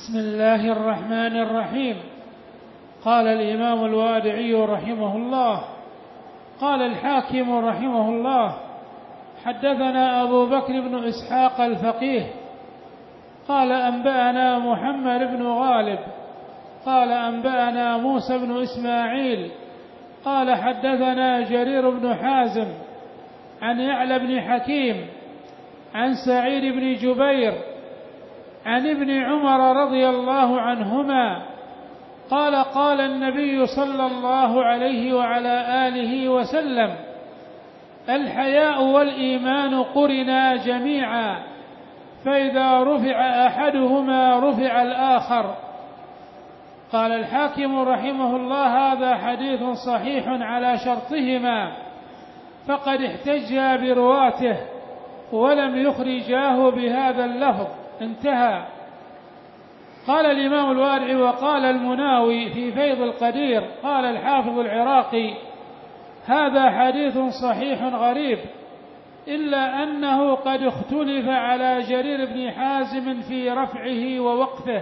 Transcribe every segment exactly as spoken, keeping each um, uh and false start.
بسم الله الرحمن الرحيم. قال الإمام الوادعي رحمه الله: قال الحاكم رحمه الله: حدثنا أبو بكر بن إسحاق الفقيه قال أنبأنا محمد بن غالب قال أنبأنا موسى بن إسماعيل قال حدثنا جرير بن حازم عن يعلى بن حكيم عن سعيد بن جبير عن ابن عمر رضي الله عنهما قال: قال النبي صلى الله عليه وعلى آله وسلم: الحياء والإيمان قرنا جميعا، فإذا رفع أحدهما رفع الآخر. قال الحاكم رحمه الله: هذا حديث صحيح على شرطهما، فقد احتجا برواته ولم يخرجاه بهذا اللفظ. انتهى. قال الإمام الوارعي: وقال المناوي في فيض القدير قال الحافظ العراقي: هذا حديث صحيح غريب، إلا أنه قد اختلف على جرير بن حازم في رفعه ووقفه.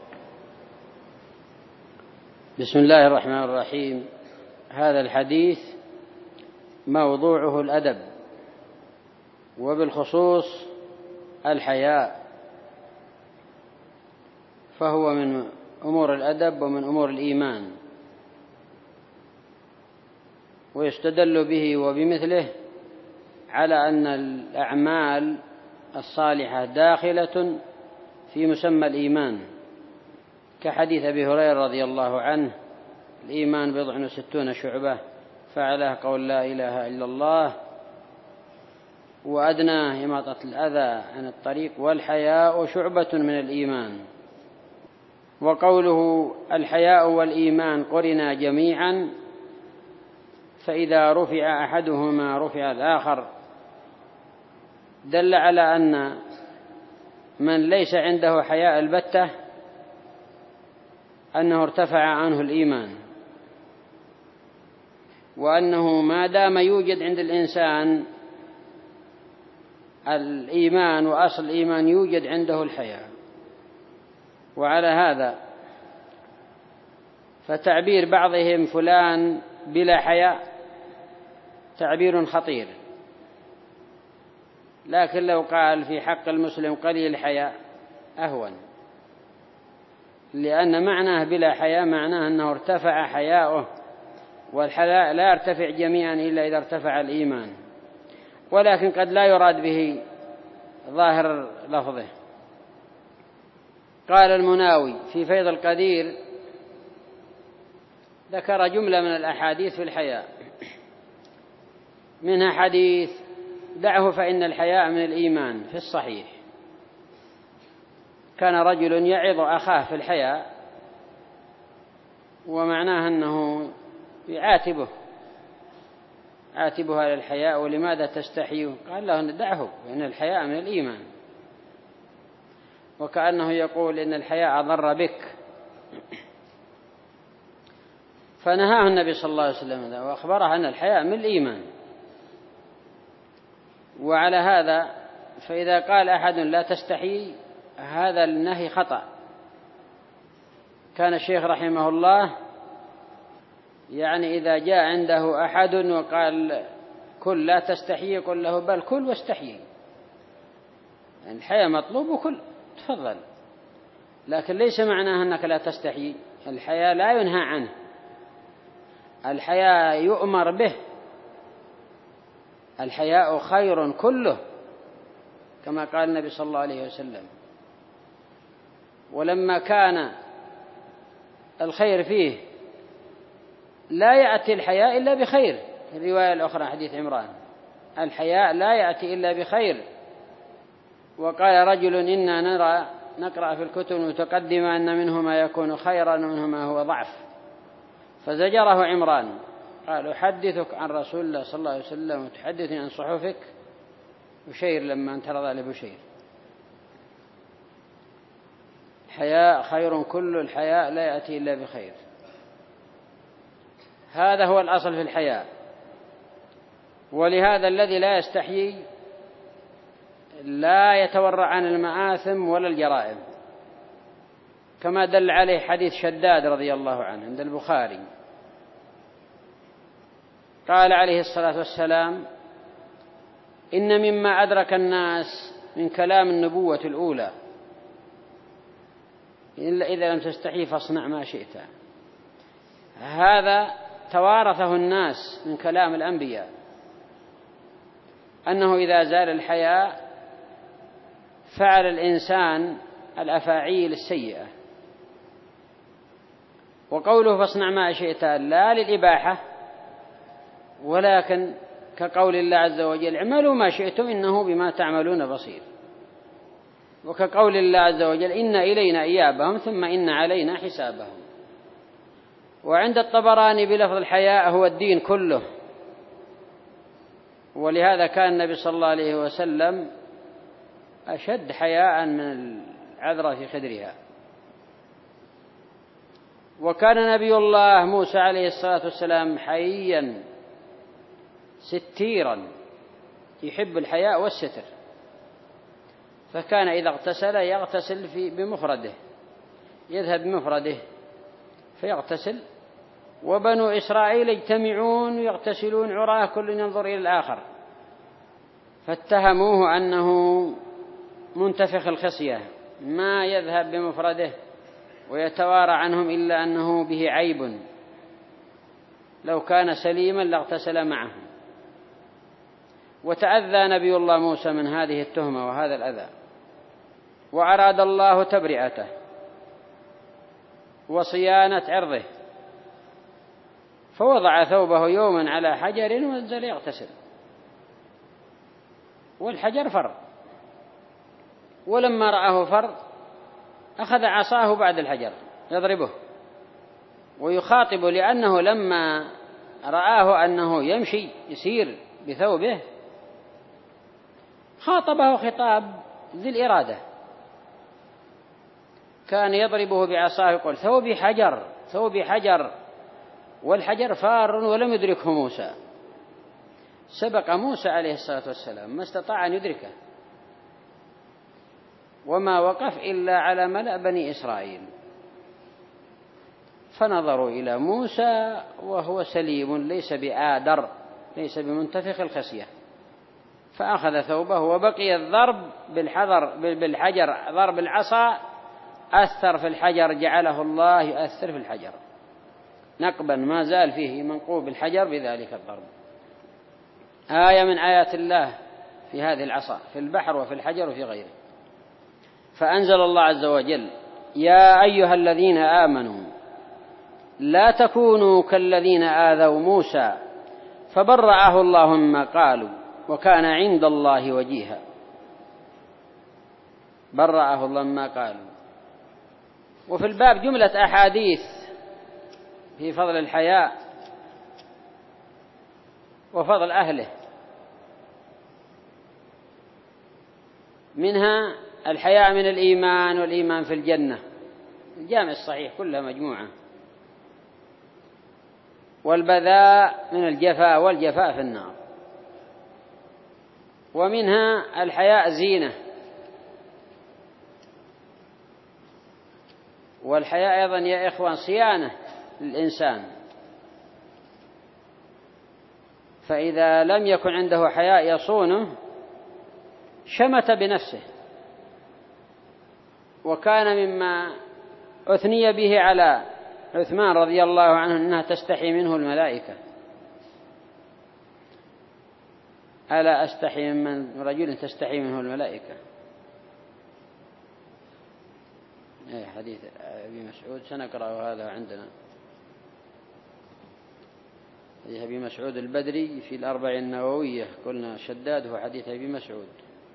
بسم الله الرحمن الرحيم. هذا الحديث موضوعه الأدب، وبالخصوص الحياء، فهو من أمور الأدب ومن أمور الإيمان، ويستدل به وبمثله على أن الأعمال الصالحة داخلة في مسمى الإيمان، كحديث أبي هريرة رضي الله عنه: الإيمان بضع وستون شعبة، فعلها قول لا إله إلا الله، وأدناه إماطة الأذى عن الطريق، والحياء شعبة من الإيمان. وقوله الحياء والإيمان قرنا جميعا، فإذا رفع أحدهما رفع الآخر، دل على أن من ليس عنده حياء البتة أنه ارتفع عنه الإيمان، وأنه ما دام يوجد عند الإنسان الإيمان وأصل الإيمان يوجد عنده الحياء. وعلى هذا فتعبير بعضهم فلان بلا حياء تعبير خطير، لكن لو قال في حق المسلم قليل الحياء أهون، لأن معناه بلا حياء معناه أنه ارتفع حياؤه، والحياء لا يرتفع جميعا إلا إذا ارتفع الإيمان، ولكن قد لا يراد به ظاهر لفظه. قال المناوي في فيض القدير، ذكر جملة من الأحاديث في الحياء، منها حديث دعه فإن الحياء من الإيمان في الصحيح. كان رجل يعظ أخاه في الحياء، ومعناه أنه يعاتبه عاتبه على الحياء: ولماذا تستحي؟ قال له: دعه فإن الحياء من الإيمان، وكأنه يقول إن الحياء أضر بك. فنهاه النبي صلى الله عليه وسلم وأخبره أن الحياء من الإيمان. وعلى هذا فإذا قال أحد لا تستحي، هذا النهي خطأ. كان الشيخ رحمه الله يعني إذا جاء عنده أحد وقال كل لا تستحي، يقول له: بل كل واستحي، يعني الحياء مطلوب وكل، تفضل، لكن ليس معناه أنك لا تستحي. الحياء لا ينهى عنه، الحياء يؤمر به. الحياء خير كله، كما قال النبي صلى الله عليه وسلم. ولما كان الخير فيه لا يأتي الحياء إلا بخير، الرواية الأخرى حديث عمران: الحياء لا يأتي إلا بخير. وقال رجل: إنا نرى نقرأ في الكتب المتقدمة أن منه ما يكون خيرا ومنه ما هو ضعف، فزجره عمران قال: أحدثك عن رسول الله صلى الله عليه وسلم وتحدثني عن صحفك؟ بشير لما انترض لبشير. الحياء خير كل، الحياء لا يأتي إلا بخير. هذا هو الأصل في الحياء. ولهذا الذي لا يستحيي لا يتورع عن المآثم ولا الجرائم، كما دل عليه حديث شداد رضي الله عنه عند البخاري، قال عليه الصلاة والسلام: إن مما أدرك الناس من كلام النبوة الأولى إلا إذا لم تستحي فاصنع ما شئت. هذا توارثه الناس من كلام الأنبياء، أنه إذا زال الحياء فعل الإنسان الأفاعيل السيئة. وقوله فاصنع ما شئت لا للإباحة، ولكن كقول الله عز وجل: اعملوا ما شئتم إنه بما تعملون بصير. وكقول الله عز وجل: إن إلينا إيابهم ثم إن علينا حسابهم. وعند الطبراني بلفظ الحياء هو الدين كله، ولهذا كان النبي صلى الله عليه وسلم أشد حياء من العذراء في خدرها. وكان نبي الله موسى عليه الصلاة والسلام حييا ستيرا يحب الحياء والستر، فكان إذا اغتسل يغتسل في بمفرده، يذهب بمفرده فيغتسل، وبنو إسرائيل يجتمعون ويغتسلون عراه كل ينظر إلى الآخر، فاتهموه أنه منتفخ الخصية ما يذهب بمفرده ويتوارى عنهم إلا أنه به عيب، لو كان سليما لاغتسل معهم. وتأذى نبي الله موسى من هذه التهمة وهذا الأذى، وأراد الله تبرئته وصيانة عرضه، فوضع ثوبه يوما على حجر ونزل يغتسل، والحجر فر، ولما رآه فر أخذ عصاه بعد الحجر يضربه ويخاطب، لأنه لما رآه أنه يمشي يسير بثوبه خاطبه خطاب ذي الإرادة، كان يضربه بعصاه يقول: ثوبي حجر ثوبي حجر، والحجر فار ولم يدركه موسى. سبق موسى عليه الصلاة والسلام ما استطاع أن يدركه، وما وقف إلا على ملأ بني إسرائيل، فنظروا إلى موسى وهو سليم ليس بآدر ليس بمنتفخ الخصية، فأخذ ثوبه، وبقي الضرب بالحجر بالحجر ضرب العصا أثر في الحجر، جعله الله يؤثر في الحجر نقبا، ما زال فيه منقوب الحجر بذلك الضرب. آية من آيات الله في هذه العصا في البحر وفي الحجر وفي غيره. فأنزل الله عز وجل: يا أيها الذين آمنوا لا تكونوا كالذين آذوا موسى فبرأه الله مما قالوا وكان عند الله وجيها. برأه الله مما قالوا. وفي الباب جملة أحاديث في فضل الحياء وفضل أهله، منها الحياء من الإيمان والإيمان في الجنة، الجامع الصحيح كلها مجموعة، والبذاء من الجفاء والجفاء في النار، ومنها الحياء زينة، والحياء أيضا يا إخوان صيانة للإنسان، فإذا لم يكن عنده حياء يصونه شمت بنفسه. وكان مما أثني به على عثمان رضي الله عنه أنها تستحي منه الملائكة: ألا أستحي من رجل تستحي منه الملائكة. أي حديث أبي مسعود سنقرأ هذا عندنا، حديث أبي مسعود البدري في الأربعين النووية، قلنا شداد هو حديث أبي مسعود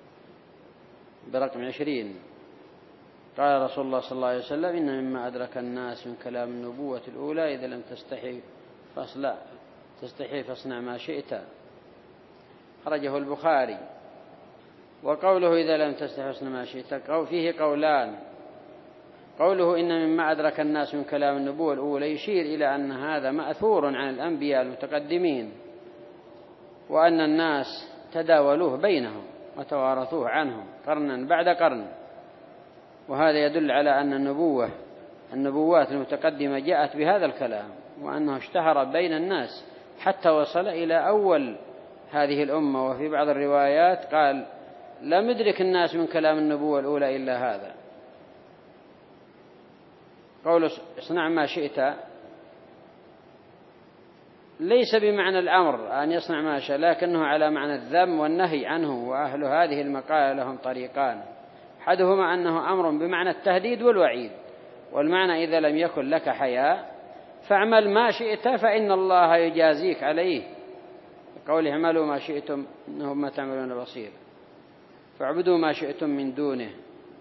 برقم عشرين. قال رسول الله صلى الله عليه وسلم: إن مما أدرك الناس من كلام النبوة الأولى إذا لم تستحي فاصنع تستحي فاصنع ما شئت. خرجه البخاري. وقوله إذا لم تستحي فاصنع ما شئت فيه قولان: قوله إن مما أدرك الناس من كلام النبوة الأولى يشير إلى أن هذا مأثور عن الأنبياء المتقدمين، وأن الناس تداولوه بينهم وتوارثوه عنهم قرنا بعد قرن، وهذا يدل على أن النبوة النبوات المتقدمة جاءت بهذا الكلام، وأنه اشتهر بين الناس حتى وصل إلى أول هذه الأمة. وفي بعض الروايات قال: لم يدرك الناس من كلام النبوة الأولى إلا هذا. قول اصنع ما شئت ليس بمعنى الأمر أن يصنع ما شاء، لكنه على معنى الذم والنهي عنه. وأهل هذه المقالة لهم طريقان: أحدهما أنه أمر بمعنى التهديد والوعيد، والمعنى إذا لم يكن لك حياء فاعمل ما شئت فإن الله يجازيك عليه، قوله: اعملوا ما شئتم إنه ما تعملون بصير، فاعبدوا ما شئتم من دونه.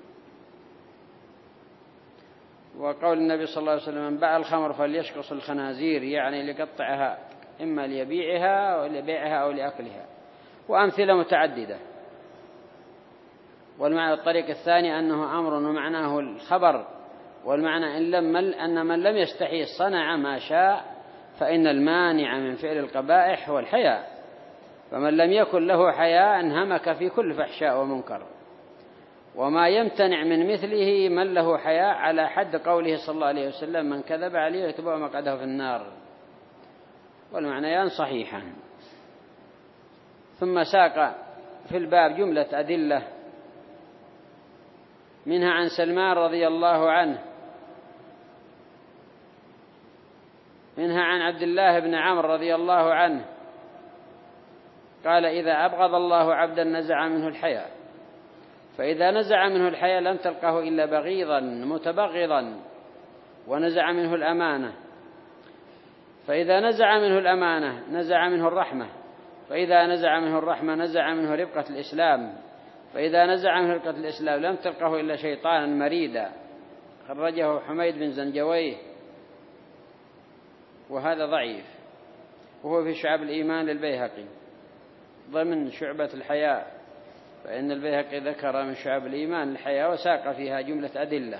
وقول النبي صلى الله عليه وسلم: من باع الخمر فليشقص الخنازير، يعني ليقطعها إما ليبيعها أو لبيعها أو لأكلها، وأمثلة متعددة. والمعنى الطريق الثاني أنه أمر ومعناه الخبر، والمعنى إن لم أن من لم يستحي صنع ما شاء، فإن المانع من فعل القبائح هو الحياء، فمن لم يكن له حياء انهمك في كل فحشاء ومنكر، وما يمتنع من مثله من له حياء، على حد قوله صلى الله عليه وسلم: من كذب عليه يتبع مقعده في النار. والمعنيان صحيحان. ثم ساق في الباب جملة أدلة، منها عن سلمان رضي الله عنه، منها عن عبد الله بن عمرو رضي الله عنه قال: إذا أبغض الله عبدا نزع منه الحياء، فإذا نزع منه الحياء لم تلقه إلا بغيضا متبغضا، ونزع منه الأمانة، فإذا نزع منه الأمانة نزع منه الرحمة، فإذا نزع منه الرحمة نزع منه ربقة الإسلام، فإذا نزع منه ربقة الإسلام لم تلقه إلا شيطانا مريدا. خرجه حميد بن زنجويه، وهذا ضعيف، وهو في شعب الإيمان للبيهقي ضمن شعبة الحياء، فإن البيهقي ذكر من شعب الإيمان الحياء وساق فيها جملة أدلة.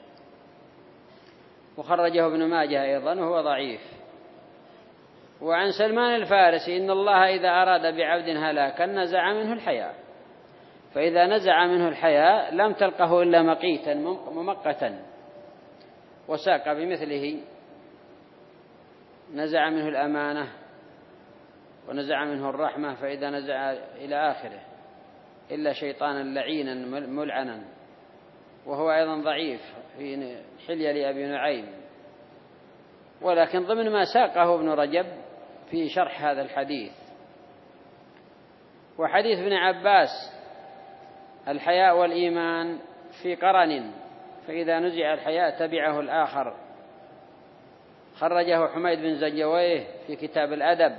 وخرجه ابن ماجه أيضا وهو ضعيف. وعن سلمان الفارسي: إن الله إذا أراد بعبد هلاكا نزع منه الحياء، فإذا نزع منه الحياء لم تلقه إلا مقيتا ممقتا. وساق بمثله: نزع منه الأمانة، ونزع منه الرحمة، فإذا نزع إلى آخره، إلا شيطانا لعينا ملعنا، وهو أيضا ضعيف في حلية لأبي نعيم، ولكن ضمن ما ساقه ابن رجب في شرح هذا الحديث. وحديث ابن عباس: الحياء والإيمان في قرن، فإذا نزع الحياء تبعه الآخر. خرجه حميد بن زنجويه في كتاب الأدب.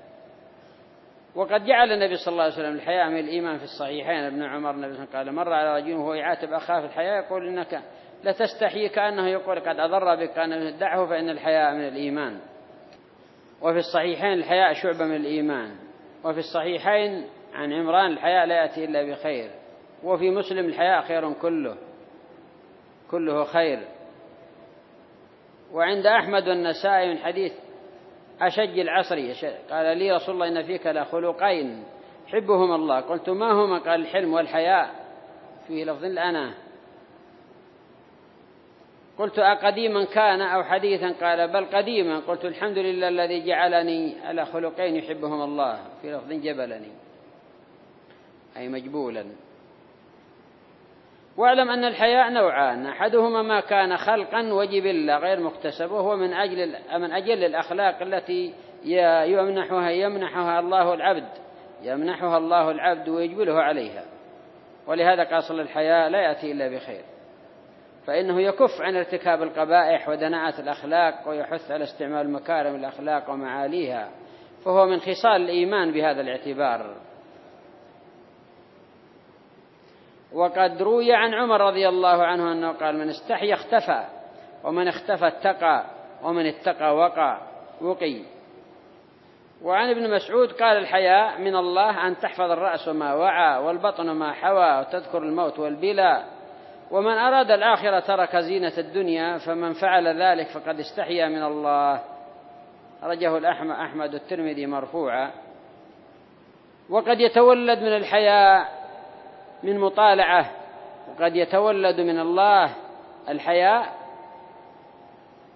وقد جعل النبي صلى الله عليه وسلم الحياء من الإيمان في الصحيحين. ابن عمر النبي قال: مر على رجل وهو يعاتب أخاه في الحياء يقول: إنك لتستحيي، كأنه يقول: قد أضر بك، كأنه دعه، فإن الحياء من الإيمان. وفي الصحيحين: الحياء شعبة من الإيمان. وفي الصحيحين عن عمران: الحياء لا يأتي إلا بخير. وفي مسلم: الحياء خير كله، كله خير. وعند أحمد والنسائي من حديث أشج العصري قال: لي رسول الله إن فيك لخلقين حبهما الله، قلت: ما هما؟ قال: الحلم والحياء، في لفظ الأنا. قلت: أقديما كان أو حديثا؟ قال: بل قديما. قلت: الحمد لله الذي جعلني على خلقين يحبهما الله، في لفظ جبلني، أي مجبولا. واعلم أن الحياء نوعان: أحدهما ما كان خلقا وجبلة غير مكتسب، وهو من أجل من أجل الأخلاق التي يمنحها يمنحها الله العبد يمنحها الله العبد ويجبله عليها. ولهذا قال صلى: الحياء لا يأتي إلا بخير، فإنه يكف عن ارتكاب القبائح ودناءة الأخلاق، ويحث على استعمال مكارم الأخلاق ومعاليها، فهو من خصال الإيمان بهذا الاعتبار. وقد روي عن عمر رضي الله عنه أنه قال: من استحي اختفى، ومن اختفى اتقى، ومن اتقى وقى وقي. وعن ابن مسعود قال: الحياء من الله أن تحفظ الرأس ما وعى، والبطن ما حوى، وتذكر الموت والبلاء. ومن أراد الآخرة ترك زينة الدنيا، فمن فعل ذلك فقد استحيا من الله. رجه أحمد الترمذي مرفوعا. وقد يتولد من الحياء من مطالعة، وقد يتولد من الله الحياء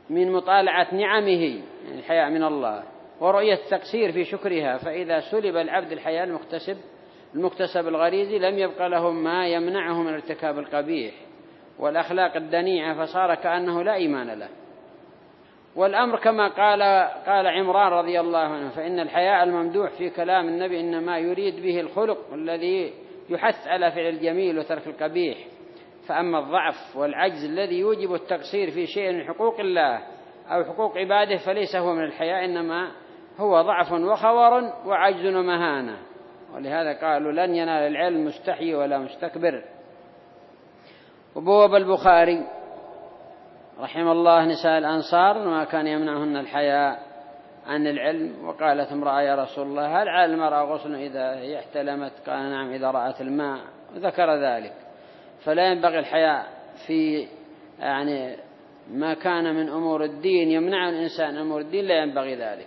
من مطالعة نعمه، يعني الحياء من الله، ورؤية التقصير في شكرها. فإذا سلب العبد الحياء المكتسب المكتسب الغريزي لم يبقى له ما يمنعه من ارتكاب القبيح والأخلاق الدنيئة، فصار كأنه لا إيمان له. والأمر كما قال قال عمران رضي الله عنه: فإن الحياء الممدوح في كلام النبي إنما يريد به الخلق الذي يحث على فعل الجميل وترك القبيح. فأما الضعف والعجز الذي يوجب التقصير في شيء من حقوق الله أو حقوق عباده فليس هو من الحياء، إنما هو ضعف وخور وعجز ومهانة. ولهذا قالوا: لن ينال العلم مستحي ولا مستكبر. وبوب البخاري رحم الله نساء الأنصار ما كان يمنعهن الحياء عن العلم. وقالت امرأة: يا رسول الله، هل على المرأة غسل إذا هي احتلمت؟ قال: نعم، إذا رأت الماء. وذكر ذلك. فلا ينبغي الحياء في يعني ما كان من أمور الدين يمنع الإنسان أمور الدين، لا ينبغي ذلك.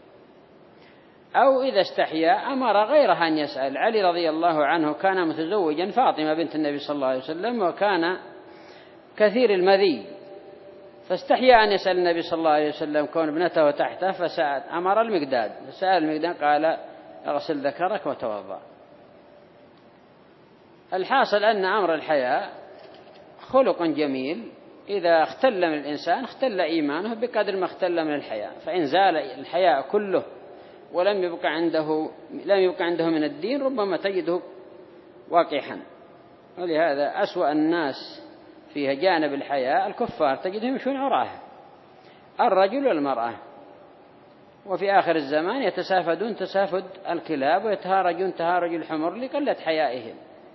أو إذا استحيا أمر غيره أن يسأل. علي رضي الله عنه كان متزوجا فاطمة بنت النبي صلى الله عليه وسلم، وكان كثير المذي، فاستحيا أن يسأل النبي صلى الله عليه وسلم كون ابنته تحته، فسأل أمر المقداد، فسأل المقداد قال: اغسل ذكرك وتوضأ. الحاصل أن أمر الحياء خلق جميل، إذا اختل من الإنسان اختل إيمانه بقدر ما اختل من الحياء. فإن زال الحياء كله ولم يبقى عنده لم يبقى عنده من الدين ربما تجده واقحا. ولهذا أسوأ الناس في جانب الحياء الكفار، تجدهم يمشون عراه، الرجل والمرأة. وفي آخر الزمان يتسافدون تسافد الكلاب ويتهارجون تهارج الحمر لقلة حيائهم.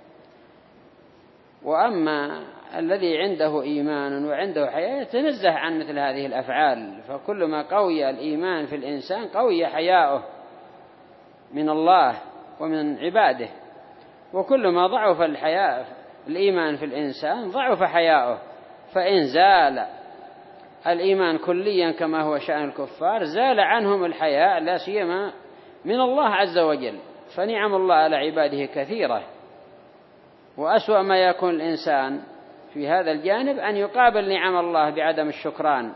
وأما الذي عنده إيمان وعنده حياء يتنزه عن مثل هذه الأفعال. فكل ما قوي الإيمان في الإنسان قوي حياؤه من الله ومن عباده، وكل ما ضعف الحياء الإيمان في الإنسان ضعف حياؤه. فإن زال الإيمان كليا كما هو شأن الكفار زال عنهم الحياء، لا سيما من الله عز وجل. فنعم الله على عباده كثيرة، وأسوأ ما يكون الإنسان في هذا الجانب أن يقابل نعم الله بعدم الشكران،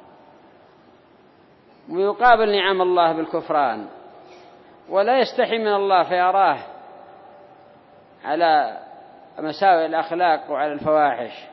ويقابل نعم الله بالكفران، ولا يستحي من الله فيراه على مساوئ الأخلاق وعلى الفواحش،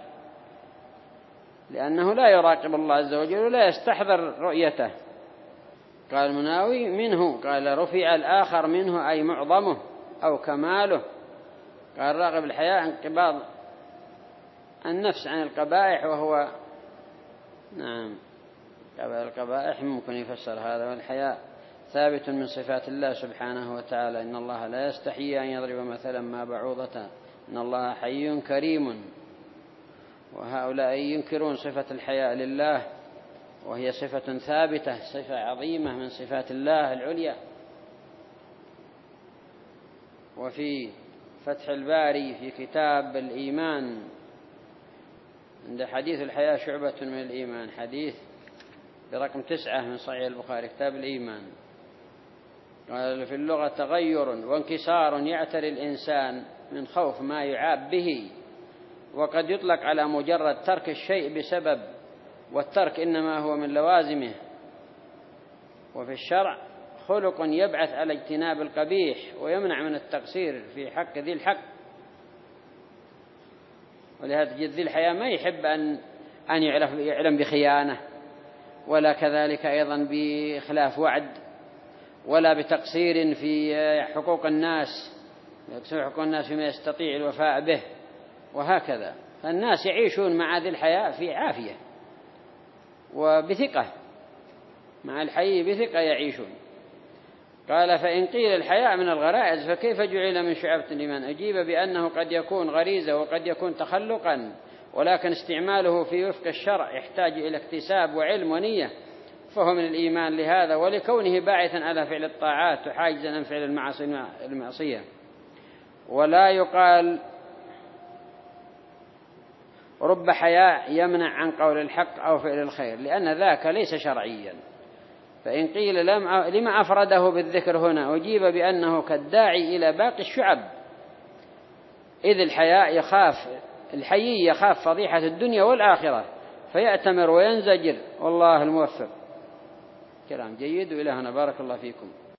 لأنه لا يراقب الله عز وجل ولا يستحضر رؤيته. قال المناوي: منه، قال رفع الآخر منه أي معظمه أو كماله. قال راغب الحياء انقباض النفس عن القبائح، وهو نعم القبائح ممكن يفسر هذا. والحياء ثابت من صفات الله سبحانه وتعالى: إن الله لا يستحيي أن يضرب مثلا ما بعوضة إن الله حي كريم. وهؤلاء ينكرون صفة الحياء لله، وهي صفة ثابتة، صفة عظيمة من صفات الله العليا. وفي فتح الباري في كتاب الإيمان عند حديث الحياء شعبة من الإيمان، حديث برقم تسعة من صحيح البخاري كتاب الإيمان، قال: في اللغة تغير وانكسار يعتري الإنسان من خوف ما يعاب به، وقد يطلق على مجرد ترك الشيء بسبب، والترك إنما هو من لوازمه. وفي الشرع خلق يبعث على اجتناب القبيح ويمنع من التقصير في حق ذي الحق. ولهذا تجد ذي الحياء ما يحب أن أن يعلم بخيانة، ولا كذلك أيضا بإخلاف وعد، ولا بتقصير في حقوق الناس، يقصر حقوق الناس فيما يستطيع الوفاء به، وهكذا. فالناس يعيشون مع ذي الحياء في عافية وبثقة، مع الحي بثقة يعيشون. قال: فإن قيل الحياء من الغرائز فكيف جعل من شعبة الإيمان؟ أجيب بأنه قد يكون غريزة وقد يكون تخلقا، ولكن استعماله في وفق الشرع يحتاج إلى اكتساب وعلم ونية، فهو من الإيمان لهذا، ولكونه باعثا على فعل الطاعات وحاجزا عن فعل المعصية. ولا يقال رب حياء يمنع عن قول الحق أو فعل الخير، لأن ذاك ليس شرعيا. فإن قيل لما أفرده بالذكر هنا؟ أجيب بأنه كالداعي إلى باقي الشعب، إذ الحياء يخاف الحيي يخاف فضيحة الدنيا والآخرة، فيأتمر وينزجر، والله الموفق. كلام جيد، وإلى هنا بارك الله فيكم.